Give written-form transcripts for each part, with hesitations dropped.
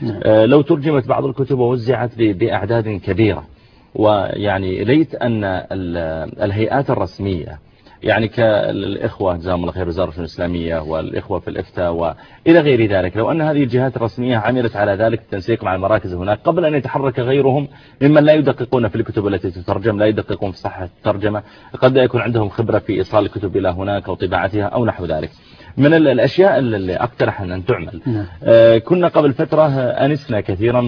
لو ترجمت بعض الكتب ووزعت بأعداد كبيرة، ويعني ليت أن الهيئات الرسمية يعني كالإخوة جزاهم الله خير وزارة الإسلامية والإخوة في الإفتاء وإلى غير ذلك، لو أن هذه الجهات الرسمية عملت على ذلك التنسيق مع المراكز هناك قبل أن يتحرك غيرهم ممن لا يدققون في الكتب التي تترجم، لا يدققون في صحة الترجمة، قد لا يكون عندهم خبرة في إيصال الكتب إلى هناك أو طباعتها أو نحو ذلك. من الأشياء اللي أقترح أن تعمل، كنا قبل فترة أنسنا كثيرا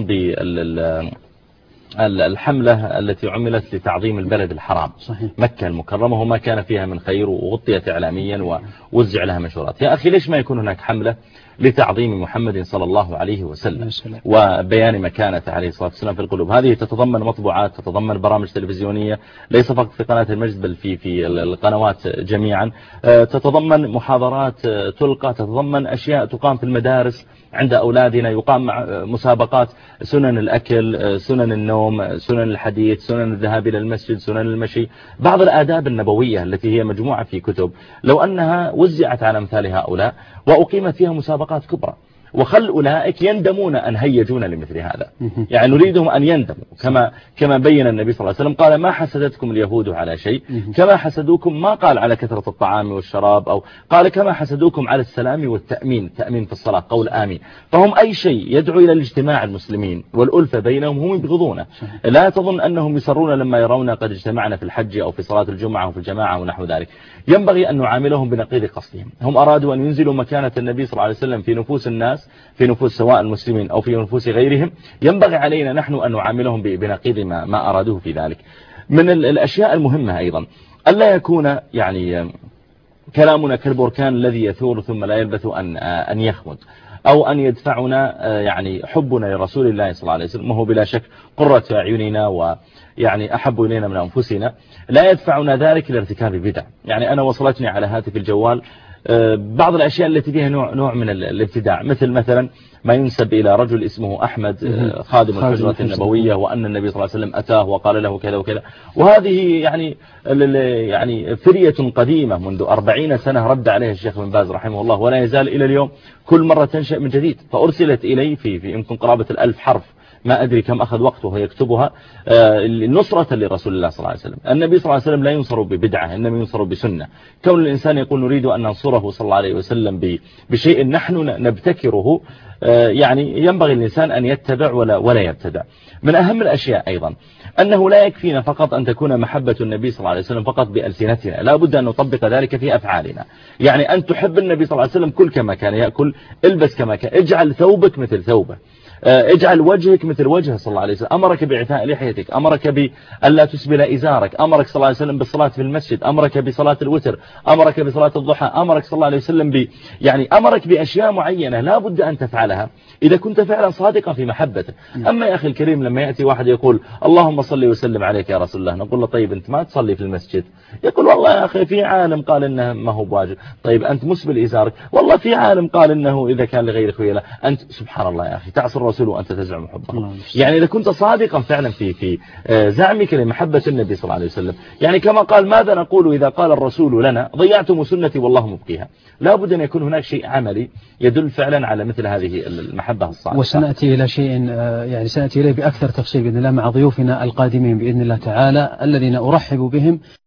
الحملة التي عملت لتعظيم البلد الحرام صحيح. مكة المكرمة، وما كان فيها من خير، وغطيت إعلاميا ووزع لها منشورات. يا أخي ليش ما يكون هناك حملة لتعظيم محمد صلى الله عليه وسلم وبيان مكانته عليه الصلاة والسلام في القلوب؟ هذه تتضمن مطبوعات، تتضمن برامج تلفزيونية ليس فقط في قناة المجد بل في القنوات جميعا، تتضمن محاضرات تلقى، تتضمن أشياء تقام في المدارس عند أولادنا، يقام مسابقات سنن الأكل، سنن النوم، سنن الحديث، سنن الذهاب إلى المسجد، سنن المشي، بعض الآداب النبوية التي هي مجموعة في كتب، لو أنها وزعت على أمثال هؤلاء وأقيمت فيها مسابقات كبرى، وخل أولئك يندمون أن هيجون لمثل هذا. يعني نريدهم أن يندموا كما بين النبي صلى الله عليه وسلم، قال ما حسدتكم اليهود على شيء كما حسدوكم، ما قال على كثرة الطعام والشراب، أو قال كما حسدوكم على السلام والتأمين، تأمين في الصلاة قول آمين. فهم أي شيء يدعو إلى الاجتماع المسلمين والألفة بينهم هم يبغضونه. لا تظن أنهم يسرون لما يرون قد اجتمعنا في الحج أو في صلاة الجمعة وفي الجماعة ونحو ذلك. ينبغي أن نعاملهم بنقيض قصدهم. هم أرادوا أن ينزلوا مكانة النبي صلى الله عليه وسلم في نفوس الناس، في نفوس سواء المسلمين أو في نفوس غيرهم. ينبغي علينا نحن أن نعاملهم بنقيض ما أرادوه في ذلك. من الأشياء المهمة أيضا ألا يكون يعني كلامنا كالبركان الذي يثور ثم لا يلبث أن يخمد، أو أن يدفعنا يعني حبنا لرسول الله صلى الله عليه وسلم، وهو بلا شك قرة أعيننا ويعني أحب إلينا من أنفسنا، لا يدفعنا ذلك لارتكاب بدع. يعني أنا وصلتني على هاتف الجوال بعض الأشياء التي فيها نوع من الابتداع، مثلا ما ينسب إلى رجل اسمه أحمد خادم الحجرة النبوية، وأن النبي صلى الله عليه وسلم أتاه وقال له كذا وكذا، وهذه يعني فرية قديمة منذ 40 سنة رد عليها الشيخ بن باز رحمه الله، ولا يزال إلى اليوم كل مرة تنشأ من جديد. فأرسلت إلي في يمكن قرابة 1000 حرف، ما أدري كم أخذ وقته يكتبها، نصرة لرسول الله صلى الله عليه وسلم. النبي صلى الله عليه وسلم لا ينصر ببدعة، إنما ينصر بسنة. كون الإنسان يقول نريد أن ننصره صلى الله عليه وسلم بشيء نحن نبتكره، يعني ينبغي الإنسان أن يتبع ولا يبتدع. من أهم الأشياء أيضا أنه لا يكفينا فقط أن تكون محبة النبي صلى الله عليه وسلم فقط بألسنتنا، لا بد أن نطبق ذلك في أفعالنا. يعني أن تحب النبي صلى الله عليه وسلم، كل كما كان يأكل، البس كما كان، اجعل ثوبك مثل ثوبه، اجعل وجهك مثل وجهه صلى الله عليه وسلم. أمرك بإعفاء لحيتك، أمرك بألا تسبل إزارك، أمرك صلى الله عليه وسلم بالصلاة في المسجد، أمرك بصلاة الوتر، أمرك بصلاة الضحى، أمرك صلى الله عليه وسلم يعني أمرك بأشياء معينة لا بد أن تفعلها إذا كنت فعلا صادقا في محبته. أما يا أخي الكريم لما يأتي واحد يقول اللهم صل وسلم عليك يا رسول الله، نقول له طيب أنت ما تصلي في المسجد، يقول والله يا أخي في عالم قال إنه ما هو بواجب. طيب أنت مسبل إزارك، والله في عالم قال إنه إذا كان لغير خيلة. أنت سبحان الله يا أخي تعصي الرسول وأنت تزعم حبه. يعني إذا كنت صادقا فعلا في زعمك لمحبة النبي صلى الله عليه وسلم، يعني كما قال ماذا نقول إذا قال الرسول لنا ضيعتم سنتي والله مبقيها، لا بد أن يكون هناك شيء عملي يدل فعلا على مثل هذه المحبة الصادقة. وسنأتي إلى شيء يعني سنأتي إليه بأكثر تفصيل بإذن الله مع ضيوفنا القادمين بإذن الله تعالى الذين أرحب بهم.